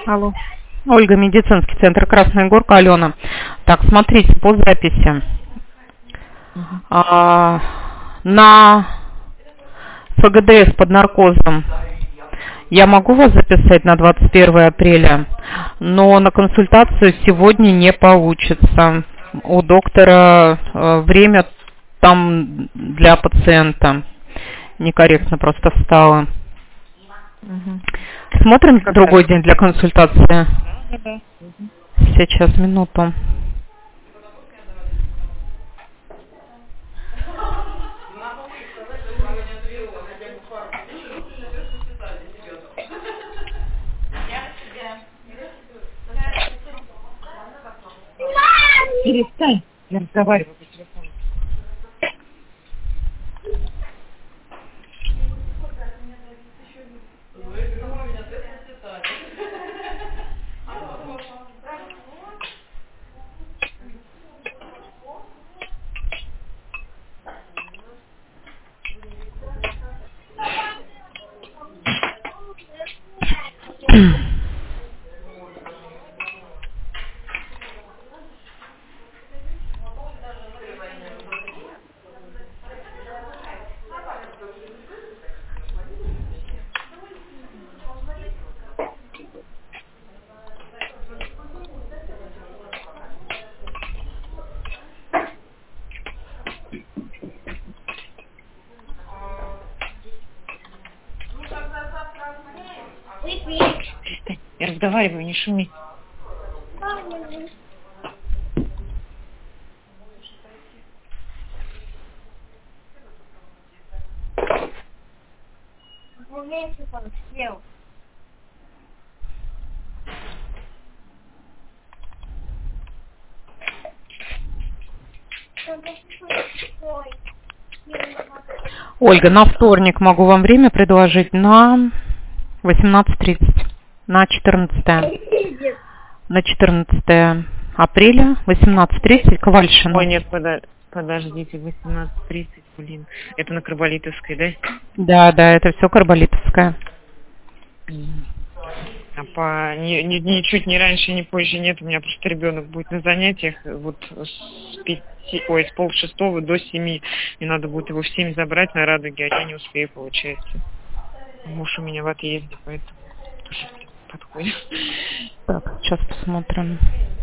Алло. Ольга, медицинский центр Красная Горка, Алена. Так, смотрите, по записи. На ФГДС под наркозом я могу вас записать на 21 апреля, но на консультацию сегодня не получится. У доктора время там для пациента некорректно просто встало. Смотрим другой день для консультации. Да. Сейчас, минуту. Перестань, я разговариваю по телефону. Перестань, я разговариваю, не шуми. Ольга, на вторник могу вам время предложить на 18:30, на 14 на 14 апреля, 18:30, Ковальшина. Ой, нет, подождите, 18:30, блин. Это на Карболитовской, да? Да, это все Карболитовская. Ничуть не раньше, ни позже нет. У меня просто ребенок будет на занятиях вот с полшестого до 7. Мне надо будет его в 7 забрать на Радуге, а я не успею, получается. Муж у меня в отъезде, поэтому тоже подходит. Так, сейчас посмотрим.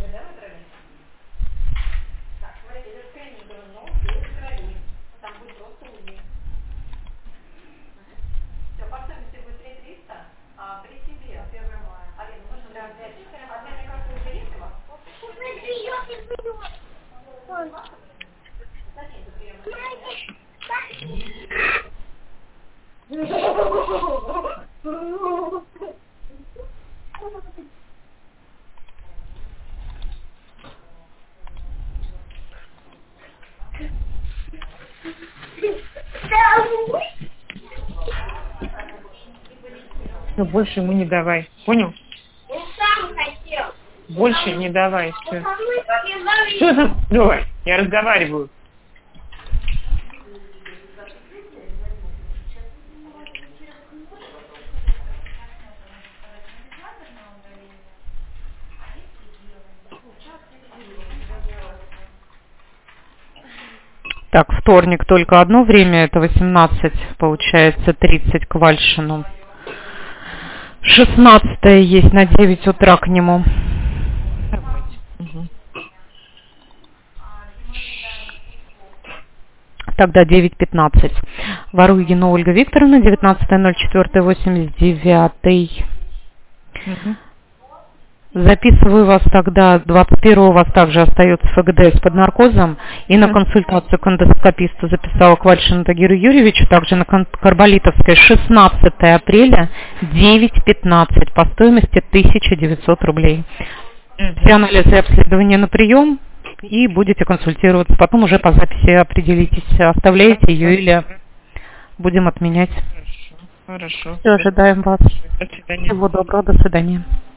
Но больше ему не давай. Понял? Я сам хотел. Больше не давай. Все. Что за... Давай, я разговариваю. Так, вторник только одно время, это 18, получается, 30 к Вальшину. 16 есть на 9 утра к нему. Тогда 9:15. Воруйгина Ольга Викторовна, 19.04.89. Записываю вас тогда, 21-го у вас также остается ФГДС под наркозом, и на консультацию к эндоскописту записала Квальшину Тагиру Юрьевичу, также на Карболитовской, 16 апреля, 9:15, по стоимости 1900 рублей. Все анализы и обследования на прием, и будете консультироваться. Потом уже по записи определитесь, оставляете ее или будем отменять. Хорошо. Все, ожидаем вас. До свидания. Всего доброго, до свидания.